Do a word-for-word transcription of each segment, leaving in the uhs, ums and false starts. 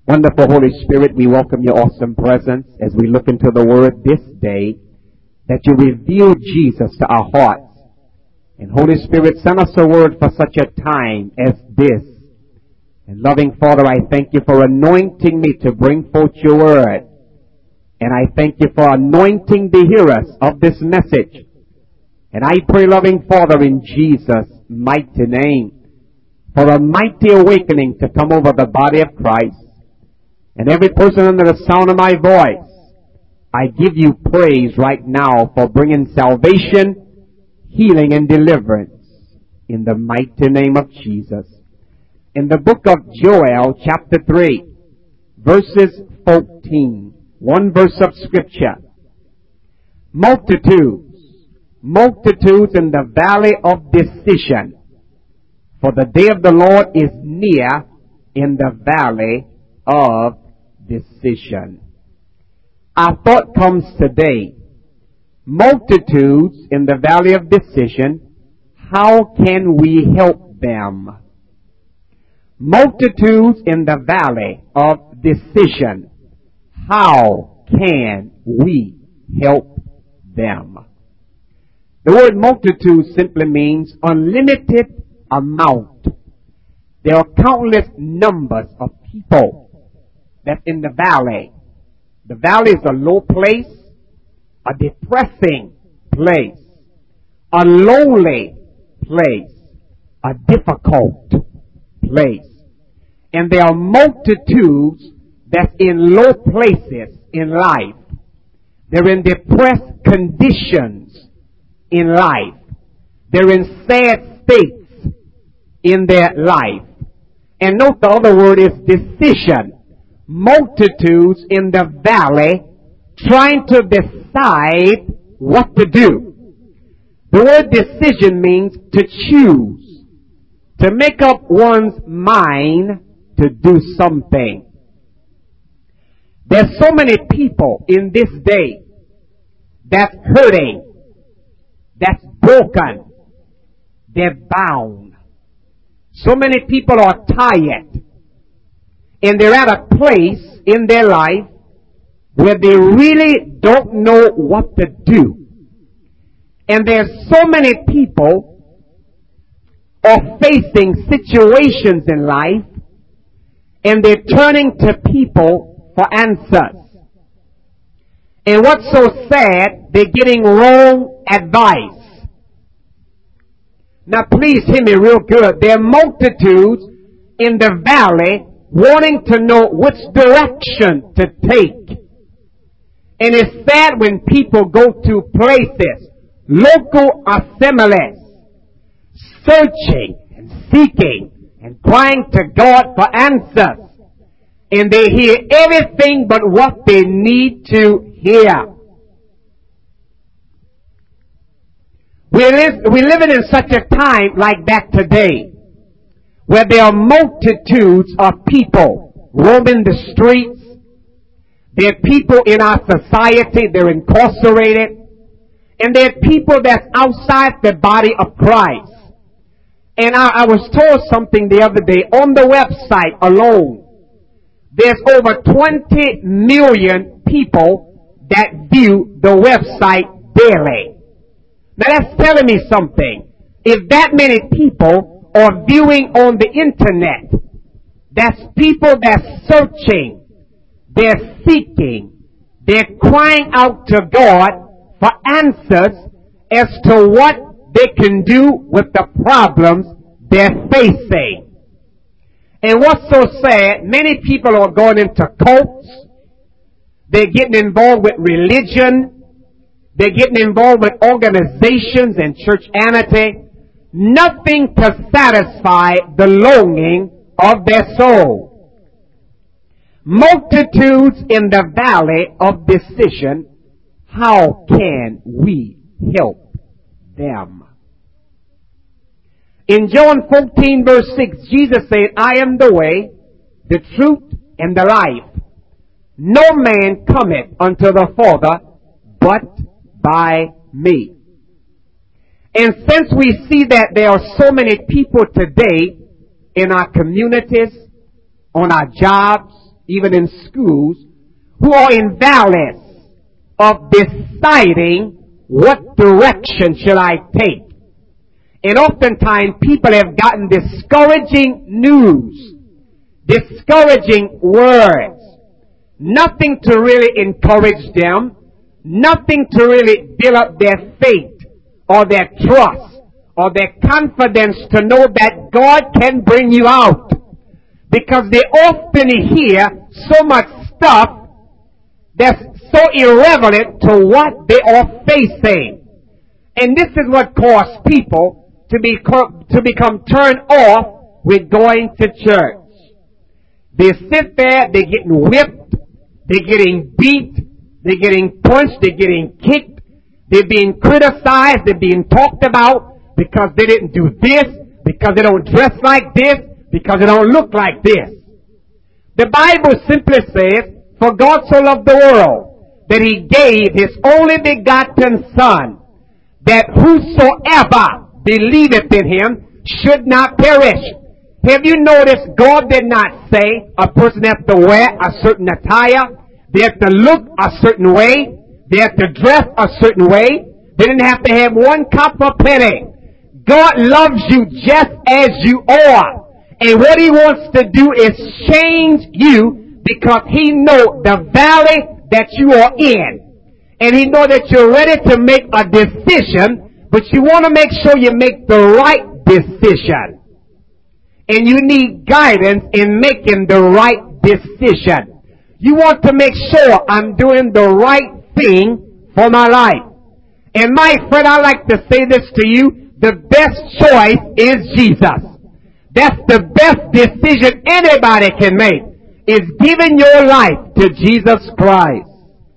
Wonderful Holy Spirit, we welcome your awesome presence as we look into the Word this day, that you reveal Jesus to our hearts. And Holy Spirit, send us a word for such a time as this. And loving Father, I thank you for anointing me to bring forth your word. And I thank you for anointing the hearers of this message. And I pray, loving Father, in Jesus' mighty name, for a mighty awakening to come over the body of Christ. And every person under the sound of my voice, I give you praise right now for bringing salvation, healing, and deliverance in the mighty name of Jesus. In the book of Joel, chapter three, verses fourteen, one verse of scripture. Multitudes, multitudes in the valley of decision, for the day of the Lord is near in the valley of decision. Our thought comes today. Multitudes in the valley of decision, how can we help them? Multitudes in the valley of decision, how can we help them? The word multitude simply means unlimited amount. There are countless numbers of people that's in the valley. The valley is a low place, a depressing place, a lonely place, a difficult place. And there are multitudes that's in low places in life. They're in depressed conditions in life. They're in sad states in their life. And note the other word is decision. Multitudes in the valley trying to decide what to do. The word decision means to choose, to make up one's mind to do something. There's so many people in this day that's hurting, that's broken, they're bound. So many people are tired. And they're at a place in their life where they really don't know what to do. And there's so many people are facing situations in life, and they're turning to people for answers. And what's so sad, they're getting wrong advice. Now please hear me real good. There are multitudes in the valley wanting to know which direction to take. And it's sad when people go to places, local assemblies, searching and seeking and crying to God for answers. And they hear everything but what they need to hear. We live, we're living in such a time like that today, where there are multitudes of people roaming the streets. There are people in our society, they're incarcerated. And there are people that's outside the body of Christ. And I, I was told something the other day, on the website alone, there's over twenty million people that view the website daily. Now that's telling me something. If that many people are viewing on the internet, that's people that's searching, they're seeking, they're crying out to God for answers as to what they can do with the problems they're facing. And what's so sad, many people are going into cults, they're getting involved with religion, they're getting involved with organizations and churchianity, nothing to satisfy the longing of their soul. Multitudes in the valley of decision, how can we help them? In John fourteen verse six, Jesus said, I am the way, the truth, and the life. No man cometh unto the Father but by me. And since we see that there are so many people today in our communities, on our jobs, even in schools, who are in valleys of deciding what direction shall I take. And oftentimes people have gotten discouraging news, discouraging words, nothing to really encourage them, nothing to really build up their faith or their trust or their confidence to know that God can bring you out. Because they often hear so much stuff that's so irrelevant to what they are facing. And this is what caused people to be to become turned off with going to church. They sit there, they're getting whipped, they're getting beat, they're getting punched, they're getting kicked, they're being criticized, they're being talked about because they didn't do this, because they don't dress like this, because they don't look like this. The Bible simply says, for God so loved the world, that He gave His only begotten Son, that whosoever believeth in Him should not perish. Have you noticed God did not say a person has to wear a certain attire, they have to look a certain way, they have to dress a certain way, they didn't have to have one copper penny. God loves you just as you are. And what He wants to do is change you because He knows the valley that you are in. And He knows that you're ready to make a decision, but you want to make sure you make the right decision. And you need guidance in making the right decision. You want to make sure I'm doing the right thing for my life. And my friend, I like to say this to you, the best choice is Jesus. That's the best decision anybody can make, is giving your life to Jesus Christ.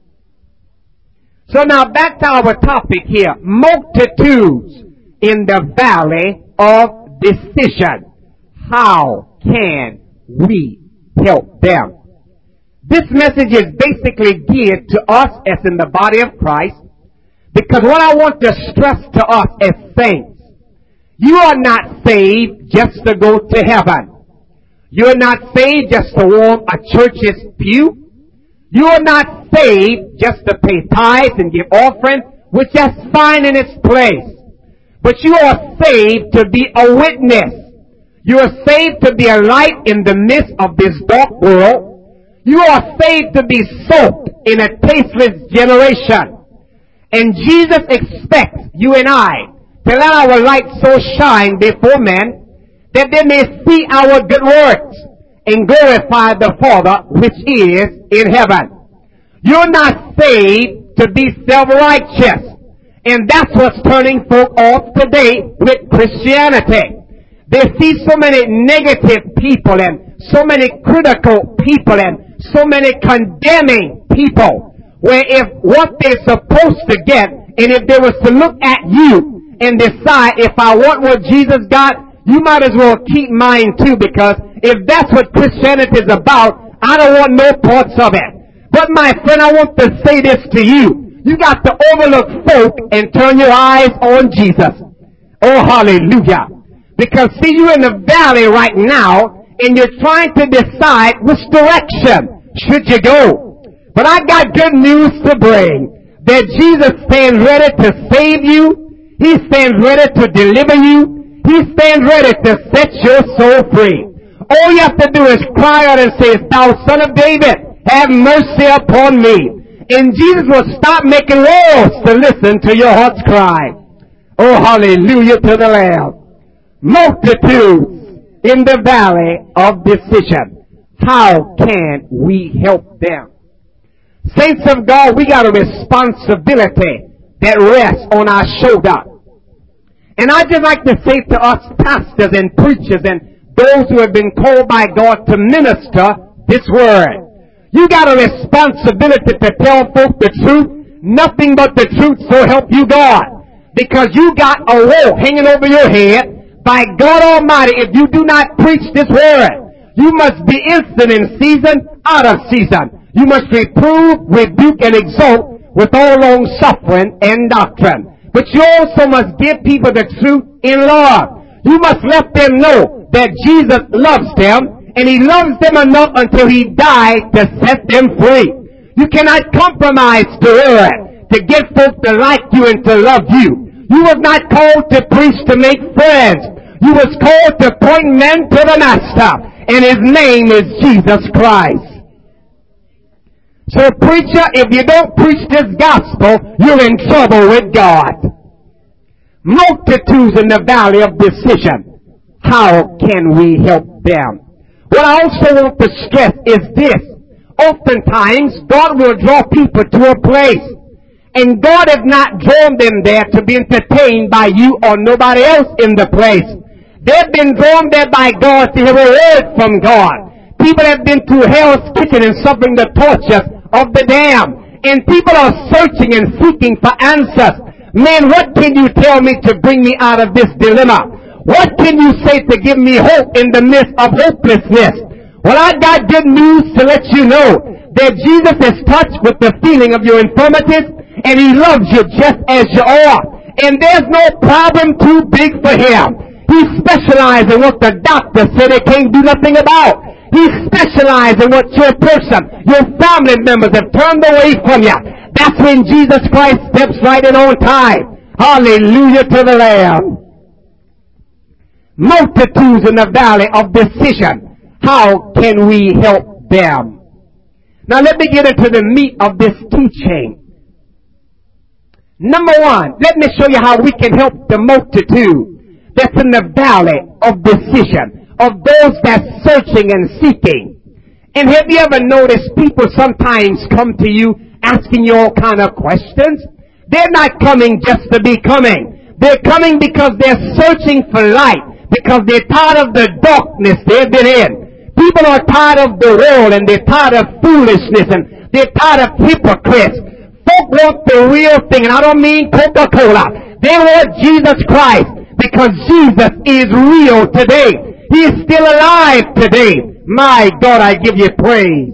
So now back to our topic here, multitudes in the valley of decision. How can we help them? This message is basically geared to us as in the body of Christ, because what I want to stress to us as saints, you are not saved just to go to heaven. You are not saved just to warm a church's pew. You are not saved just to pay tithes and give offerings, which is fine in its place. But you are saved to be a witness. You are saved to be a light in the midst of this dark world. You are saved to be salt in a tasteless generation. And Jesus expects you and I to let our light so shine before men that they may see our good works and glorify the Father which is in heaven. You're not saved to be self-righteous. And that's what's turning folk off today with Christianity. They see so many negative people and so many critical people and so many condemning people, where if what they're supposed to get, and if they was to look at you and decide, if I want what Jesus got, you might as well keep mine too, because if that's what Christianity is about, I don't want no parts of it. But my friend, I want to say this to you. You got to overlook folk and turn your eyes on Jesus. Oh, hallelujah. Because see, you're in the valley right now, and you're trying to decide which direction should you go. But I got good news to bring, that Jesus stands ready to save you. He stands ready to deliver you. He stands ready to set your soul free. All you have to do is cry out and say, "Thou Son of David, have mercy upon me." And Jesus will stop making walls to listen to your heart's cry. Oh, hallelujah to the Lamb. Multitudes in the valley of decision. How can we help them? Saints of God, we got a responsibility that rests on our shoulder. And I just like to say to us pastors and preachers and those who have been called by God to minister this word, you got a responsibility to tell folk the truth, nothing but the truth, so help you God. Because you got a woe hanging over your head. By God Almighty, if you do not preach this word, you must be instant in season, out of season. You must reprove, rebuke, and exhort with all long suffering and doctrine. But you also must give people the truth in love. You must let them know that Jesus loves them, And He loves them enough until He died to set them free. You cannot compromise the word to get folks to like you and to love you. You was not called to preach to make friends. You was called to point men to the Master. And His name is Jesus Christ. So preacher, if you don't preach this gospel, you're in trouble with God. Multitudes in the valley of decision. How can we help them? What I also want to stress is this. Oftentimes, God will draw people to a place. And God has not drawn them there to be entertained by you or nobody else in the place. They've been drawn there by God to hear a word from God. People have been to hell's kitchen and suffering the torture of the damned. And people are searching and seeking for answers. Man, what can you tell me to bring me out of this dilemma? What can you say to give me hope in the midst of hopelessness? Well, I got good news to let you know that Jesus is touched with the feeling of your infirmities, and He loves you just as you are. And there's no problem too big for Him. He specializes in what the doctor said they can't do nothing about. He specializes in what your person, your family members have turned away from you. That's when Jesus Christ steps right in on time. Hallelujah to the Lamb. Multitudes in the valley of decision. How can we help them? Now let me get into the meat of this teaching. Number one, let me show you how we can help the multitude that's in the valley of decision, of those that's searching and seeking. And have you ever noticed people sometimes come to you asking you all kind of questions? They're not coming just to be coming. They're coming because they're searching for light, because they're tired of the darkness they've been in. People are tired of the world, and they're tired of foolishness, and they're tired of hypocrites. Folk want the real thing, and I don't mean Coca-Cola. They want Jesus Christ, because Jesus is real today. He is still alive today. My God, I give you praise.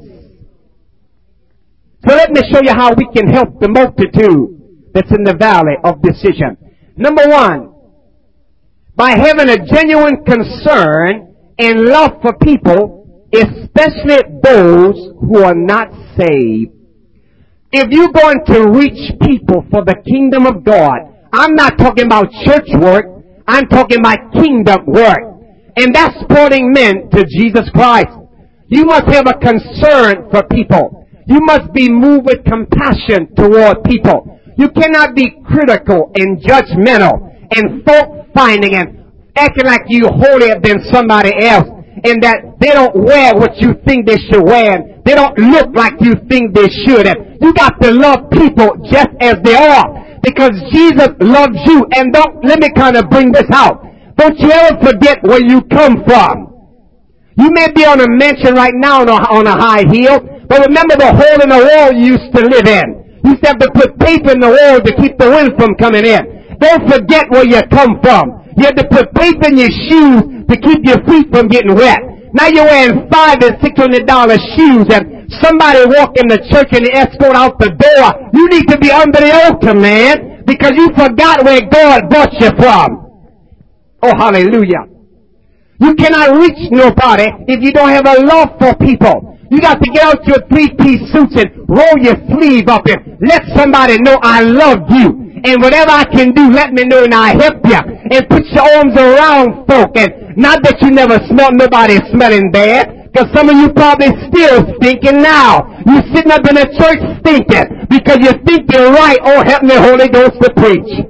So let me show you how we can help the multitude that's in the valley of decision. Number one, by having a genuine concern and love for people, especially those who are not saved. If you're going to reach people for the kingdom of God, I'm not talking about church work, I'm talking about kingdom work. And that's pointing men to Jesus Christ. You must have a concern for people. You must be moved with compassion toward people. You cannot be critical and judgmental and fault finding and acting like you holier than somebody else, and that they don't wear what you think they should wear, and they don't look like you think they should. And you got to love people just as they are, because Jesus loves you. And don't, let me kind of bring this out. Don't you ever forget where you come from. You may be on a mansion right now on a, on a high hill, but remember the hole in the wall you used to live in. You used to have to put paper in the wall to keep the wind from coming in. Don't forget where you come from. You had to put paper in your shoes to keep your feet from getting wet. Now you're wearing five and six hundred dollar shoes, and somebody walk in the church and they escort out the door. You need to be under the altar, man, because you forgot where God brought you from. Oh, hallelujah. You cannot reach nobody if you don't have a love for people. You got to get out your three-piece suits and roll your sleeve up and let somebody know I love you. And whatever I can do, let me know and I'll help you. And put your arms around folk. And not that you never smell nobody smelling bad, because some of you probably still stinking now. You sitting up in a church stinking because you think you're right. Oh, help me, Holy Ghost, to preach.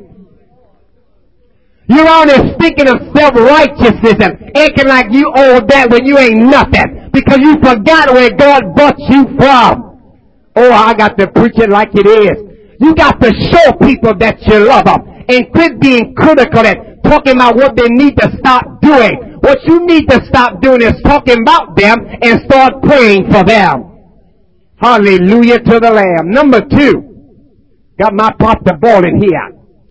You're on there thinking of self-righteousness and acting like you owe that when you ain't nothing, because you forgot where God brought you from. Oh, I got to preach it like it is. You got to show people that you love them, and quit being critical and talking about what they need to stop doing. What you need to stop doing is talking about them and start praying for them. Hallelujah to the Lamb. Number two, got my pot to boiling here.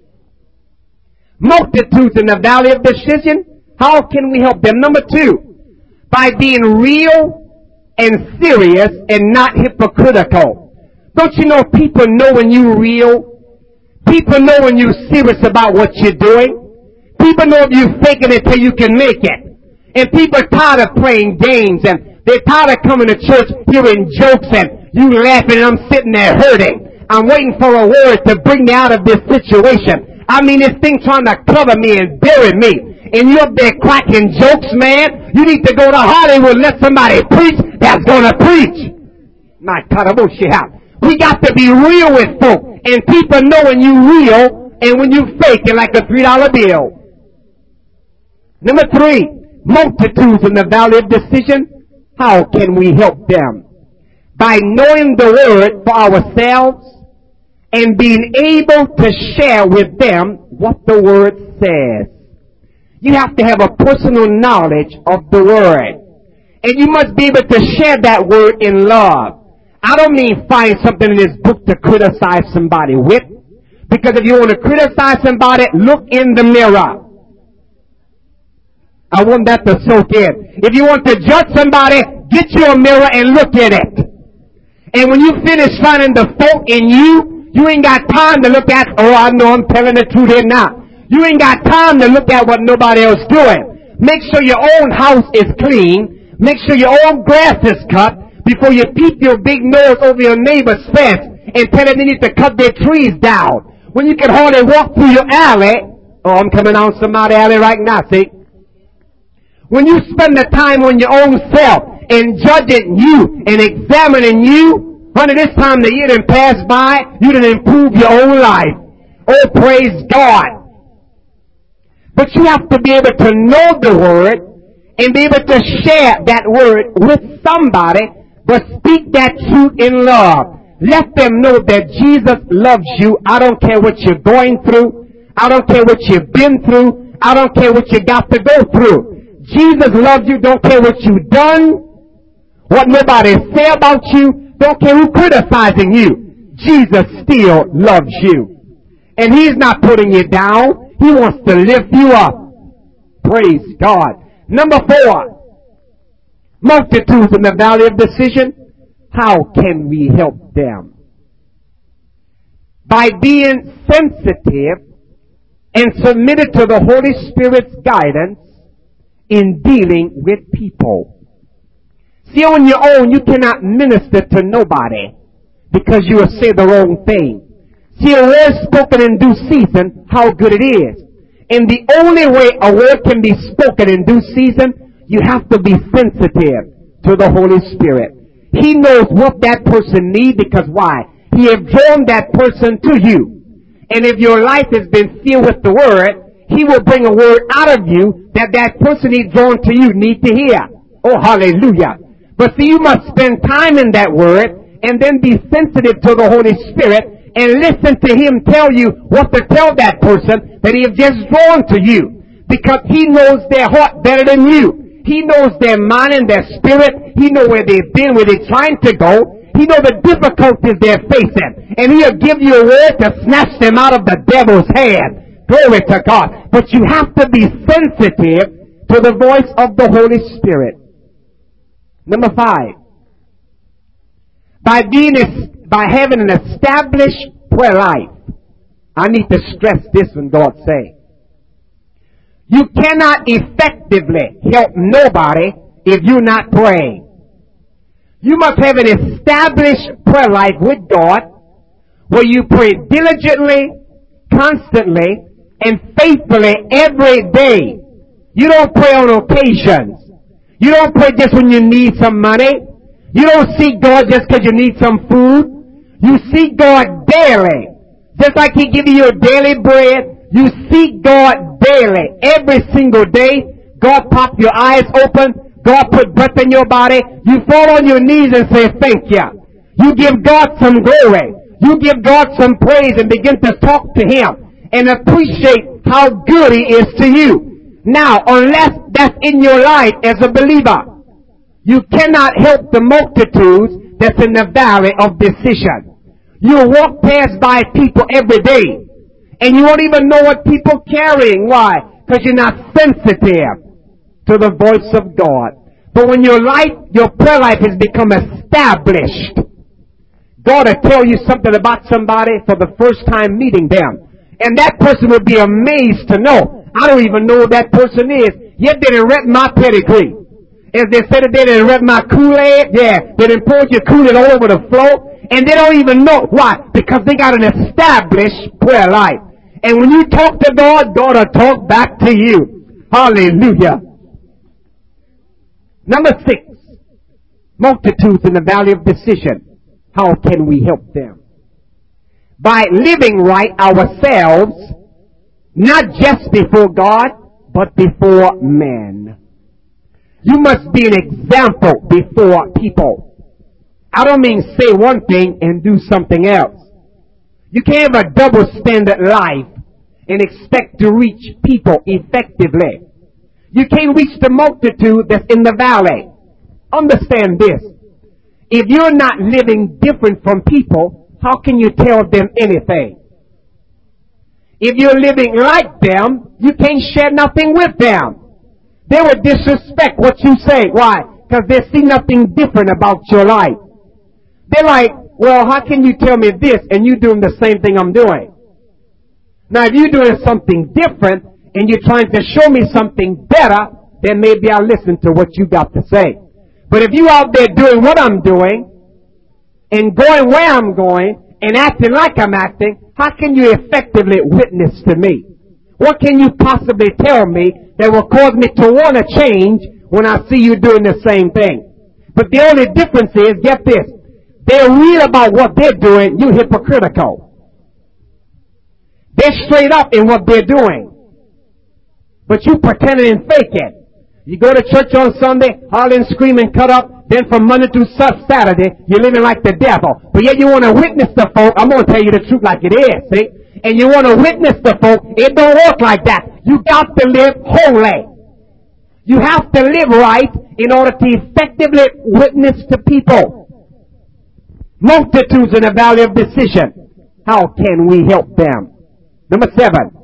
Multitudes in the valley of decision. How can we help them? Number two, by being real and serious and not hypocritical. Don't you know people know when you're real? People know when you're serious about what you're doing. People know if you're faking it till you can make it. And people are tired of playing games, and they're tired of coming to church hearing jokes and you laughing and I'm sitting there hurting. I'm waiting for a word to bring me out of this situation. I mean, this thing trying to cover me and bury me. And you're up there cracking jokes, man. You need to go to Hollywood and let somebody preach that's going to preach. My God, we got to be real with folk. And people know when you real and when you fake it like a three dollar bill. Number three, multitudes in the valley of decision. How can we help them? By knowing the word for ourselves and being able to share with them what the word says. You have to have a personal knowledge of the word. And you must be able to share that word in love. I don't mean find something in this book to criticize somebody with. Because if you want to criticize somebody, look in the mirror. I want that to soak in. If you want to judge somebody, get you a mirror and look at it. And when you finish finding the fault in you, you ain't got time to look at, oh, I know I'm telling the truth here now. You ain't got time to look at what nobody else doing. Make sure your own house is clean. Make sure your own grass is cut before you peep your big nose over your neighbor's fence and tell them they need to cut their trees down. When you can hardly walk through your alley. Oh, I'm coming on somebody's alley right now, see? When you spend the time on your own self and judging you and examining you, honey, this time the year done passed by, you done improved your own life. Oh, praise God. But you have to be able to know the word and be able to share that word with somebody, but speak that truth in love. Let them know that Jesus loves you. I don't care what you're going through. I don't care what you've been through. I don't care what you got to go through. Jesus loves you. Don't care what you've done, what nobody say about you. Don't care who criticizing you. Jesus still loves you. And he's not putting you down. He wants to lift you up. Praise God. Number four, multitudes in the valley of decision. How can we help them? By being sensitive and submitted to the Holy Spirit's guidance in dealing with people. See, on your own, you cannot minister to nobody because you will say the wrong thing. See, a word spoken in due season, how good it is. And the only way a word can be spoken in due season, you have to be sensitive to the Holy Spirit. He knows what that person needs because why? He has drawn that person to you. And if your life has been filled with the word, he will bring a word out of you that that person he's drawn to you need to hear. Oh, hallelujah. But see, you must spend time in that word and then be sensitive to the Holy Spirit and listen to him tell you what to tell that person that he has just drawn to you. Because he knows their heart better than you. He knows their mind and their spirit. He knows where they've been, where they're trying to go. He knows the difficulties they're facing. And he'll give you a word to snatch them out of the devil's hand. Glory to God. But you have to be sensitive to the voice of the Holy Spirit. Number five. By being, by having an established prayer life. I need to stress this when God say. You cannot effectively help nobody if you're not praying. You must have an established prayer life with God where you pray diligently, constantly, and faithfully every day. You don't pray on occasions. You don't pray just when you need some money. You don't seek God just because you need some food. You seek God daily. Just like he gives you your daily bread, you seek God daily. Every single day, God pop your eyes open. God put breath in your body. You fall on your knees and say, thank you. You give God some glory. You give God some praise and begin to talk to him and appreciate how good he is to you. Now, unless that's in your life as a believer, you cannot help the multitudes that's in the valley of decision. You walk past by people every day and you won't even know what people are carrying. Why? Because you're not sensitive to the voice of God. But when your life, your prayer life has become established, God will tell you something about somebody for the first time meeting them. And that person will be amazed to know, I don't even know who that person is. Yet they done read my pedigree. As they said that they done read my Kool-Aid. Yeah, they done poured your Kool-Aid all over the floor. And they don't even know. Why? Because they got an established prayer life. And when you talk to God, God will talk back to you. Hallelujah. Number six. Multitudes in the valley of decision. How can we help them? By living right ourselves, not just before God, but before men. You must be an example before people. I don't mean say one thing and do something else. You can't have a double standard life and expect to reach people effectively. You can't reach the multitude that's in the valley. Understand this. If you're not living different from people, how can you tell them anything? If you're living like them, you can't share nothing with them. They will disrespect what you say. Why? Because they see nothing different about your life. They're like, well, how can you tell me this and you doing the same thing I'm doing? Now, if you're doing something different and you're trying to show me something better, then maybe I'll listen to what you got to say. But if you out there doing what I'm doing and going where I'm going and acting like I'm acting, how can you effectively witness to me? What can you possibly tell me that will cause me to want to change when I see you doing the same thing? But the only difference is, get this, they're real about what they're doing, you hypocritical. They're straight up in what they're doing. But you pretending and faking. You go to church on Sunday, hollering, screaming, cut up. Then from Monday through Saturday, you're living like the devil. But yet you want to witness to folk. I'm going to tell you the truth like it is, see? And you want to witness to folk. It don't work like that. You got to live holy. You have to live right in order to effectively witness to people. Multitudes in the valley of decision. How can we help them? Number seven.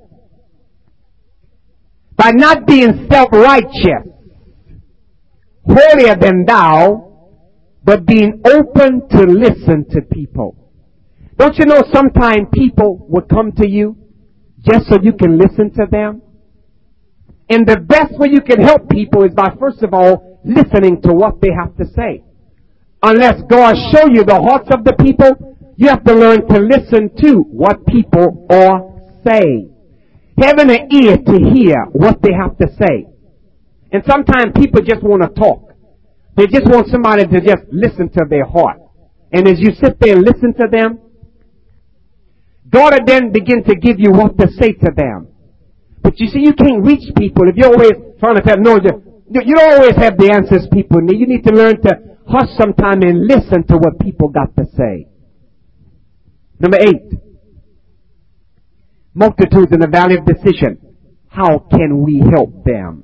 By not being self-righteous, holier than thou, but being open to listen to people. Don't you know sometimes people will come to you just so you can listen to them? And the best way you can help people is by, first of all, listening to what they have to say. Unless God show you the hearts of the people, you have to learn to listen to what people are saying. Having an ear to hear what they have to say. And sometimes people just want to talk. They just want somebody to just listen to their heart. And as you sit there and listen to them, God will then begin to give you what to say to them. But you see, you can't reach people if you're always trying to tell them, no, you don't always have the answers people need. You need to learn to hush sometime and listen to what people got to say. Number eight. Multitudes in the valley of decision. How can we help them?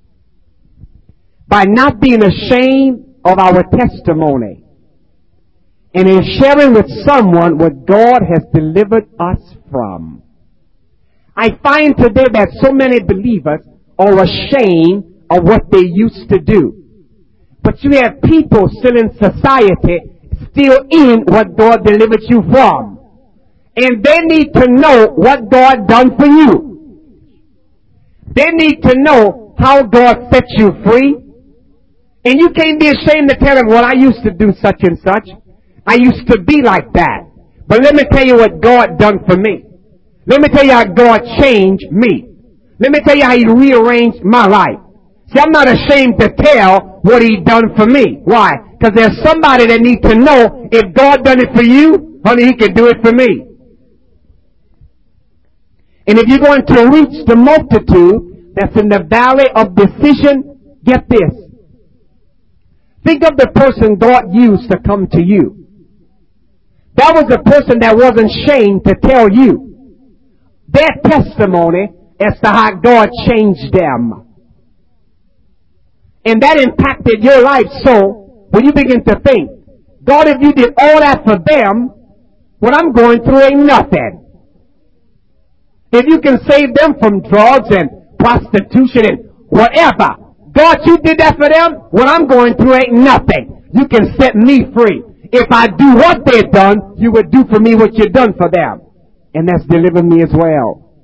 By not being ashamed of our testimony and in sharing with someone what God has delivered us from. I find today that so many believers are ashamed of what they used to do. But you have people still in society still in what God delivered you from. And they need to know what God done for you. They need to know how God set you free. And you can't be ashamed to tell them, well, I used to do such and such. I used to be like that. But let me tell you what God done for me. Let me tell you how God changed me. Let me tell you how He rearranged my life. See, I'm not ashamed to tell what He done for me. Why? Because there's somebody that needs to know if God done it for you, honey, He can do it for me. And if you're going to reach the multitude that's in the valley of decision, get this. Think of the person God used to come to you. That was a person that wasn't ashamed to tell you their testimony as to how God changed them. And that impacted your life so when you begin to think, God, if you did all that for them, what I'm going through ain't nothing. If you can save them from drugs and prostitution and whatever, God, you did that for them, what I'm going through ain't nothing. You can set me free. If I do what they've done, you would do for me what you've done for them. And that's delivered me as well.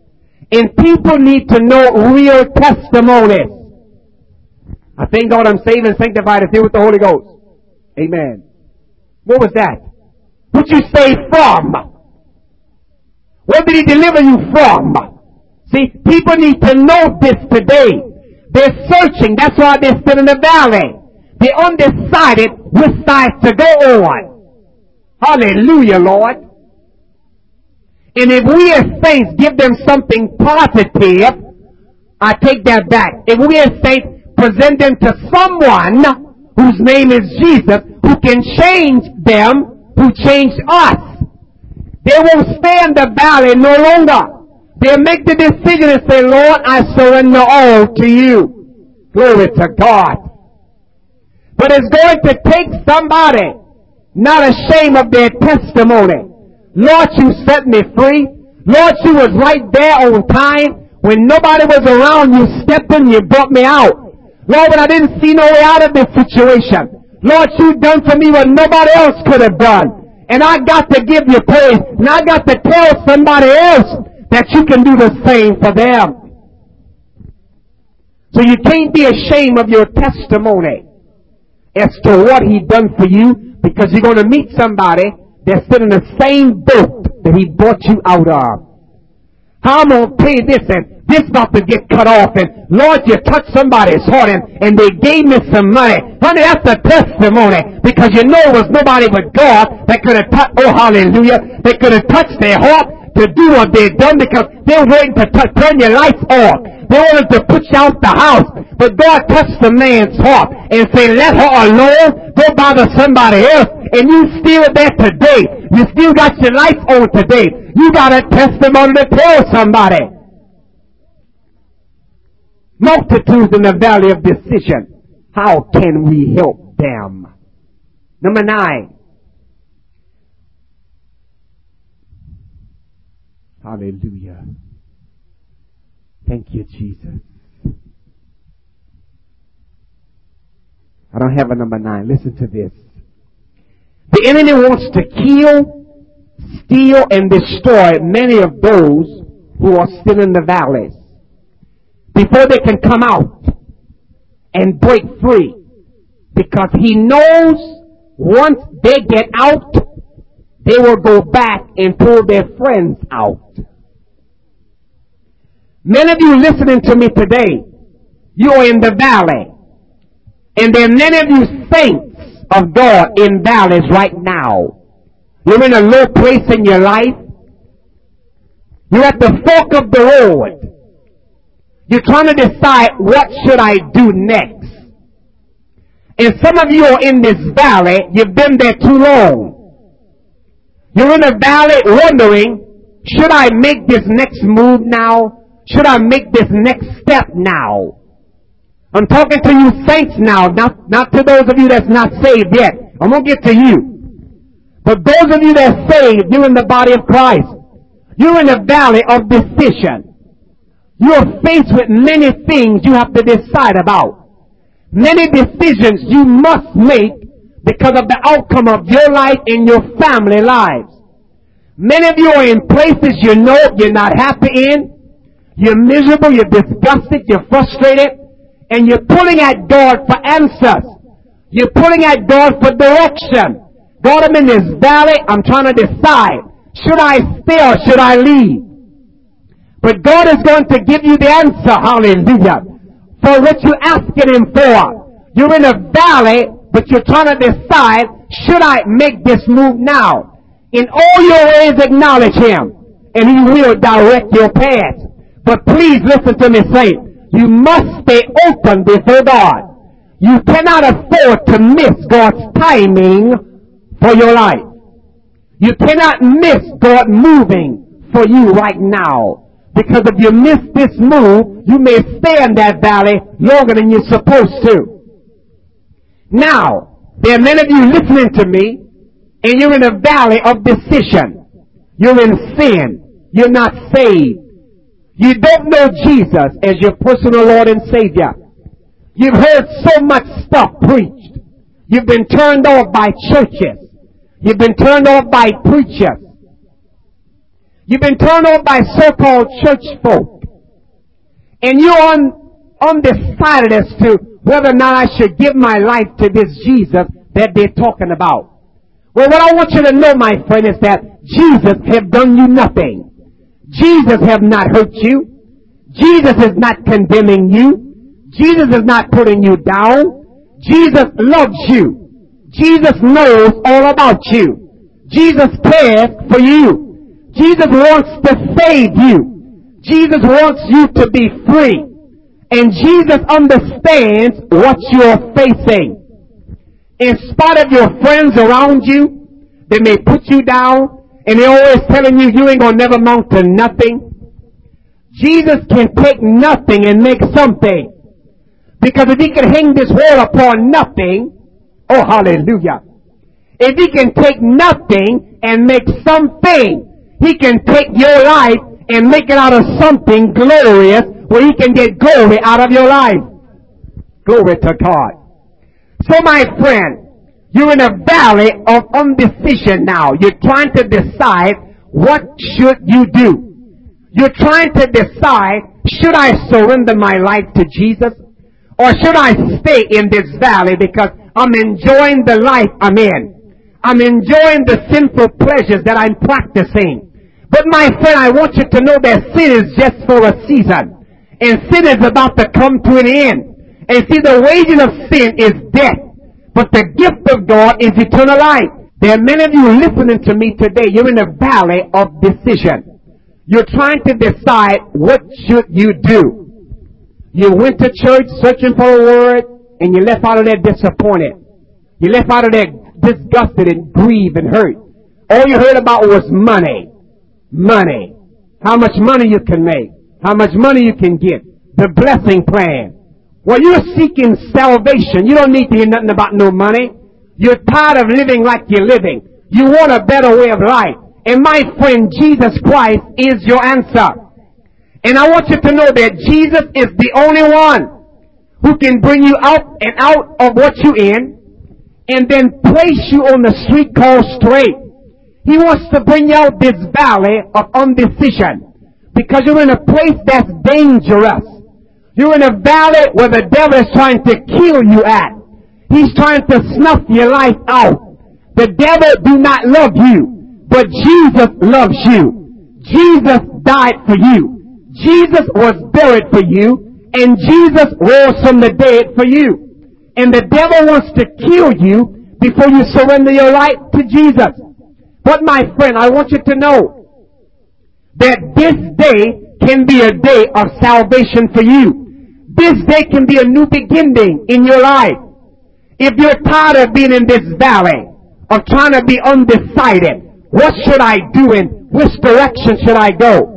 And people need to know real testimonies. I thank God I'm saved and sanctified and filled with the Holy Ghost. Amen. What was that? What you saved from? What did He deliver you from? See, people need to know this today. They're searching. That's why they're still in the valley. They're undecided which side to go on. Hallelujah, Lord. And if we as saints give them something positive, I take that back. If we as saints present them to someone whose name is Jesus, who can change them, who changed us, they won't stay in the valley no longer. They'll make the decision and say, Lord, I surrender all to you. Glory to God. But it's going to take somebody not ashamed of their testimony. Lord, you set me free. Lord, you was right there on time. When nobody was around, you stepped in, you brought me out. Lord, when I didn't see no way out of this situation, Lord, you done for me what nobody else could have done. And I got to give you praise. And I got to tell somebody else that you can do the same for them. So you can't be ashamed of your testimony as to what He done for you, because you're going to meet somebody that's still in the same boat that He brought you out of. How I'm going to pay this and this about to get cut off, and Lord, you touched somebody's heart and, and they gave me some money. Honey, that's a testimony, because you know it was nobody but God that could have touched, oh hallelujah, they could have touched their heart to do what they've done, because they were waiting to t- turn your life off. They wanted to put you out the house. But God touched the man's heart and said, let her alone, go bother somebody else. And you still there today. You still got your life on today. You got a testimony to tell somebody. Multitudes in the valley of decision. How can we help them? Number nine. Hallelujah. Thank you, Jesus. I don't have a number nine. Listen to this. The enemy wants to kill, steal, and destroy many of those who are still in the valleys before they can come out and break free. Because he knows once they get out, they will go back and pull their friends out. Many of you listening to me today, you are in the valley. And there are many of you saints of God in valleys right now. You're in a low place in your life. You're at the fork of the road. You're trying to decide, what should I do next? And some of you are in this valley. You've been there too long. You're in a valley wondering, should I make this next move now? Should I make this next step now? I'm talking to you saints now, not, not to those of you that's not saved yet. I'm going to get to you. But those of you that's saved, you're in the body of Christ. You're in the valley of decision. You're faced with many things you have to decide about. Many decisions you must make because of the outcome of your life and your family lives. Many of you are in places you know you're not happy in. You're miserable, you're disgusted, you're frustrated, and you're pulling at God for answers. You're pulling at God for direction. God, I'm in this valley, I'm trying to decide, should I stay or should I leave? But God is going to give you the answer, hallelujah, for what you're asking Him for. You're in a valley, but you're trying to decide, should I make this move now? In all your ways acknowledge Him, and He will direct your path. But please listen to me, saints. You must stay open before God. You cannot afford to miss God's timing for your life. You cannot miss God moving for you right now. Because if you miss this move, you may stay in that valley longer than you're supposed to. Now, there are many of you listening to me, and you're in a valley of decision. You're in sin. You're not saved. You don't know Jesus as your personal Lord and Savior. You've heard so much stuff preached. You've been turned off by churches. You've been turned off by preachers. You've been turned off by so-called church folk. and you're un, undecided as to whether or not I should give my life to this Jesus that they're talking about. Well, what I want you to know, my friend, is that Jesus have done you nothing. Jesus have not hurt you. Jesus is not condemning you. Jesus is not putting you down. Jesus loves you. Jesus knows all about you. Jesus cares for you. Jesus wants to save you. Jesus wants you to be free. And Jesus understands what you're facing. In spite of your friends around you, they may put you down, and they're always telling you you ain't gonna never amount to nothing. Jesus can take nothing and make something. Because if he can hang this world upon nothing, oh hallelujah. If he can take nothing and make something, he can take your life and make it out of something glorious where he can get glory out of your life. Glory to God. So my friend, you're in a valley of indecision now. You're trying to decide what should you do. You're trying to decide, should I surrender my life to Jesus? Or should I stay in this valley because I'm enjoying the life I'm in? I'm enjoying the sinful pleasures that I'm practicing. But my friend, I want you to know that sin is just for a season. And sin is about to come to an end. And see, the wages of sin is death. But the gift of God is eternal life. There are many of you listening to me today. You're in a valley of decision. You're trying to decide what should you do. You went to church searching for a word, and you left out of there disappointed. You left out of there disgusted and grieved and hurt. All you heard about was money. Money. How much money you can make. How much money you can get. The blessing plan. Well, you're seeking salvation. You don't need to hear nothing about no money. You're tired of living like you're living. You want a better way of life. And my friend, Jesus Christ is your answer. And I want you to know that Jesus is the only one who can bring you out and out of what you're in and then place you on the street called straight. He wants to bring you out this valley of indecision because you're in a place that's dangerous. You're in a valley where the devil is trying to kill you at. He's trying to snuff your life out. The devil do not love you, but Jesus loves you. Jesus died for you. Jesus was buried for you, and Jesus rose from the dead for you. And the devil wants to kill you before you surrender your life to Jesus. But my friend, I want you to know that this day can be a day of salvation for you. This day can be a new beginning in your life. If you're tired of being in this valley, of trying to be undecided, what should I do and which direction should I go?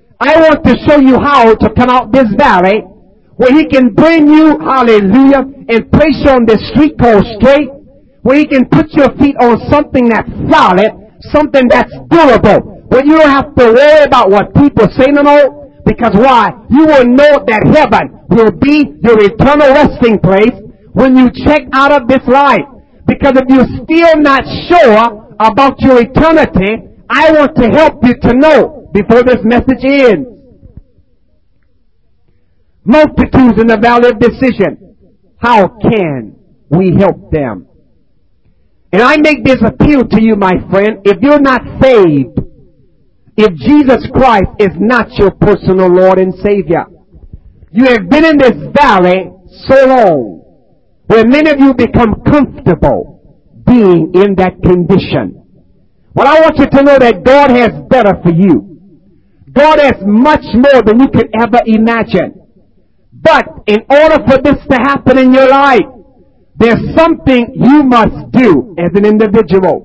I want to show you how to come out this valley where he can bring you, hallelujah, and place you on this street called straight, where he can put your feet on something that's solid, something that's durable, where you don't have to worry about what people say no more. Because why? You will know that heaven will be your eternal resting place when you check out of this life. Because if you're still not sure about your eternity, I want to help you to know before this message ends. Multitudes in the valley of decision. How can we help them? And I make this appeal to you, my friend. If you're not saved, if Jesus Christ is not your personal Lord and Savior, you have been in this valley so long, where many of you become comfortable being in that condition. Well, I want you to know that God has better for you. God has much more than you could ever imagine. But in order for this to happen in your life, there's something you must do as an individual.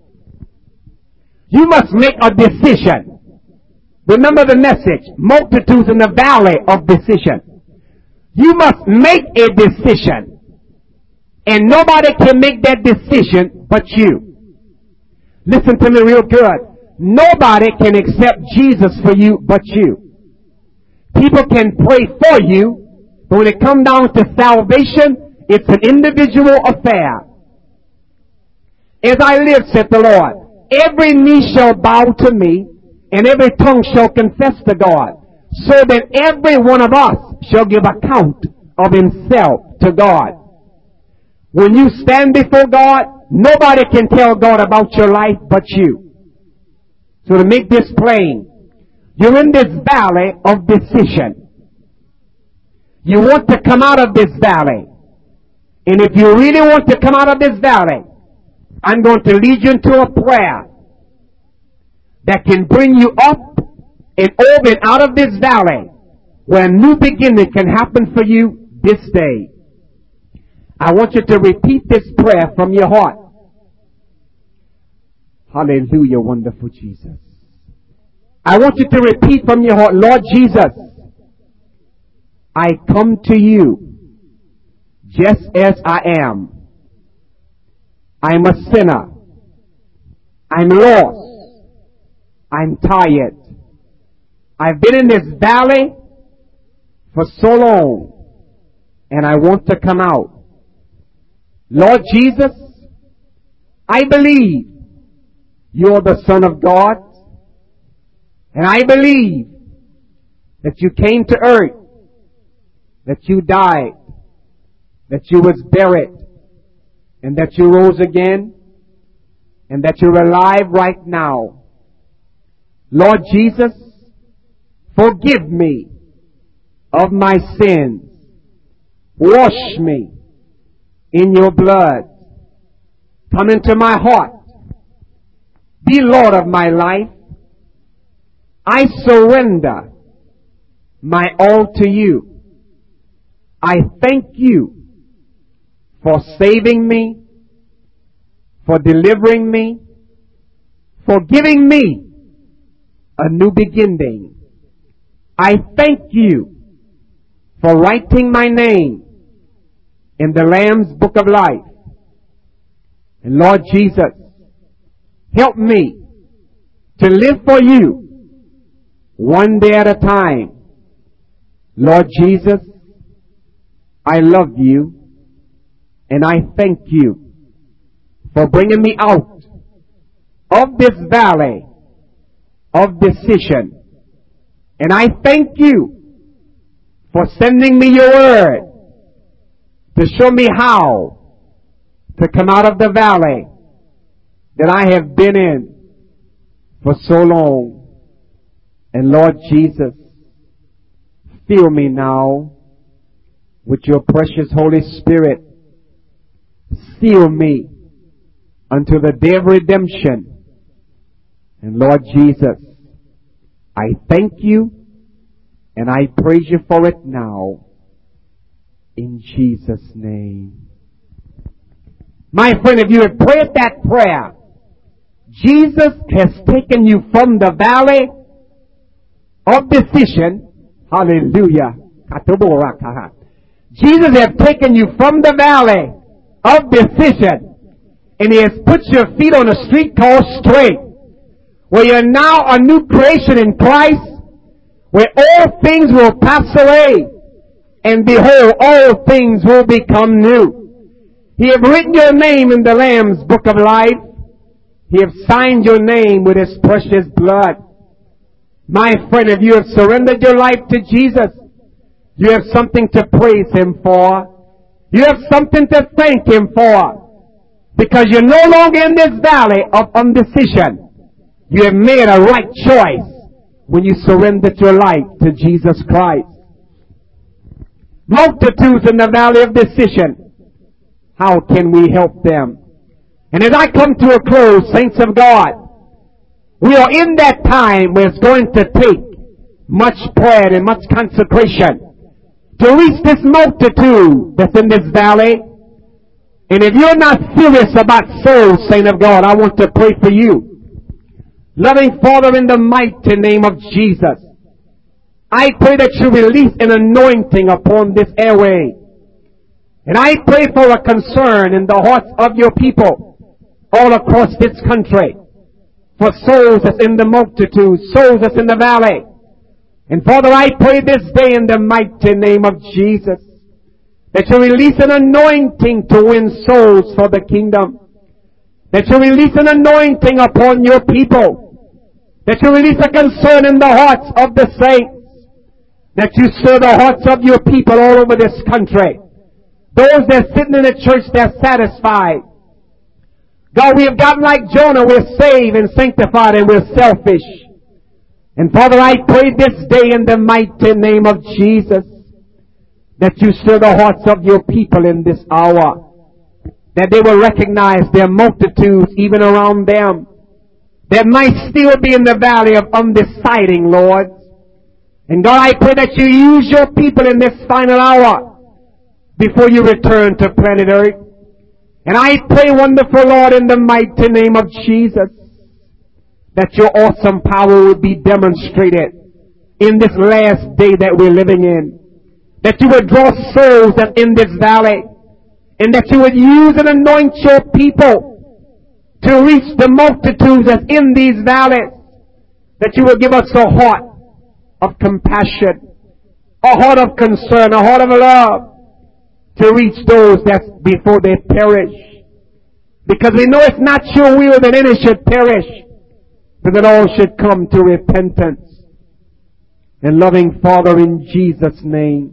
You must make a decision. Remember the message, multitudes in the valley of decision. You must make a decision. And nobody can make that decision but you. Listen to me real good. Nobody can accept Jesus for you but you. People can pray for you, but when it comes down to salvation, it's an individual affair. As I live, said the Lord, every knee shall bow to me, and every tongue shall confess to God. so that every one of us shall give account of himself to God. When you stand before God, nobody can tell God about your life but you. So to make this plain, you're in this valley of decision. You want to come out of this valley. And if you really want to come out of this valley, I'm going to lead you into a prayer that can bring you up and over and out of this valley, where a new beginning can happen for you this day. I want you to repeat this prayer from your heart. Hallelujah, wonderful Jesus. I want you to repeat from your heart, Lord Jesus, I come to you just as I am. I'm a sinner. I'm lost. I'm tired. I've been in this valley for so long, and I want to come out. Lord Jesus, I believe you're the Son of God, and I believe that you came to earth, that you died, that you was buried, and that you rose again, and that you're alive right now. Lord Jesus, forgive me of my sins. Wash me in your blood. Come into my heart. Be Lord of my life. I surrender my all to you. I thank you for saving me, for delivering me, for giving me a new beginning. I thank you for writing my name in the Lamb's Book of Life. And Lord Jesus, help me to live for you one day at a time. Lord Jesus, I love you and I thank you for bringing me out of this valley of decision. And I thank you for sending me your word to show me how to come out of the valley that I have been in for so long. And Lord Jesus, fill me now with your precious Holy Spirit. Seal me unto the day of redemption. And Lord Jesus, I thank you and I praise you for it now. In Jesus' name. My friend, if you have prayed that prayer, Jesus has taken you from the valley of decision. Hallelujah. Jesus has taken you from the valley of decision, and he has put your feet on a street called straight, where you're now a new creation in Christ, where all things will pass away, and behold, all things will become new. He has written your name in the Lamb's Book of Life. He has signed your name with his precious blood. My friend, if you have surrendered your life to Jesus, you have something to praise him for. You have something to thank him for. Because you're no longer in this valley of indecision. You have made a right choice when you surrendered your life to Jesus Christ. Multitudes in the valley of decision. How can we help them? And as I come to a close, saints of God, we are in that time where it's going to take much prayer and much consecration to reach this multitude that's in this valley. And if you're not serious about souls, saint of God, I want to pray for you. Loving Father, in the mighty name of Jesus, I pray that you release an anointing upon this airway. And I pray for a concern in the hearts of your people all across this country, for souls that's in the multitude, souls that's in the valley. And Father, I pray this day in the mighty name of Jesus that you release an anointing to win souls for the kingdom. That you release an anointing upon your people. That you release a concern in the hearts of the saints. that you stir the hearts of your people all over this country. Those that are sitting in the church, they're satisfied. God, we have gotten like Jonah. We're saved and sanctified and we're selfish. And Father, I pray this day in the mighty name of Jesus that you stir the hearts of your people in this hour. That they will recognize their multitudes even around them that might still be in the valley of undeciding, Lord. And God, I pray that you use your people in this final hour before you return to planet Earth. And I pray, wonderful Lord, in the mighty name of Jesus, that your awesome power will be demonstrated in this last day that we're living in. That you would draw souls that in this valley, and that you would use and anoint your people to reach the multitudes that's in these valleys. That you would give us a heart of compassion, a heart of concern, a heart of love to reach those that's before they perish. Because we know it's not your will that any should perish, but that all should come to repentance. And loving Father, in Jesus' name,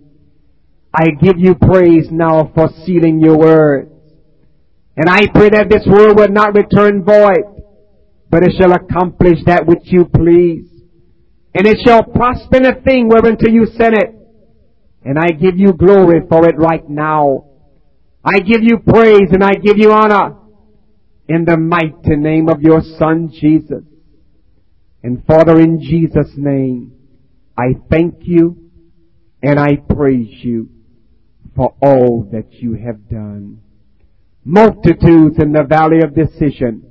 I give you praise now for sealing your words. And I pray that this word will not return void, but it shall accomplish that which you please. And it shall prosper in a thing whereunto you sent it. And I give you glory for it right now. I give you praise and I give you honor in the mighty name of your Son, Jesus. And Father, in Jesus' name, I thank you and I praise you for all that you have done. Multitudes in the valley of decision.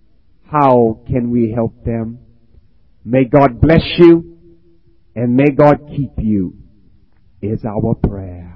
How can we help them? May God bless you and may God keep you is our prayer.